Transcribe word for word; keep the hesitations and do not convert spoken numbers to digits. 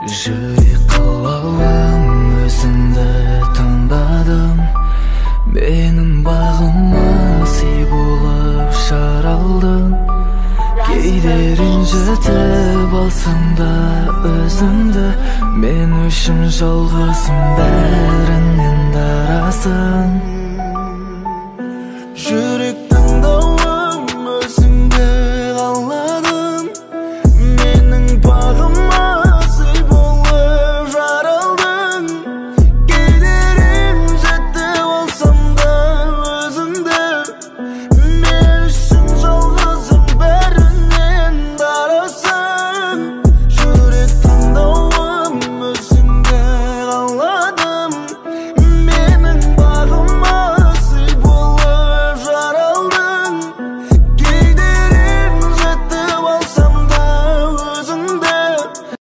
Жүрек қалауым өзіңді таңдадым. Менің бағыма сый болып жаралдың. Кейде ренжітіп алсам да өзімді, мен үшін жалғызым, бәрінен дарасың.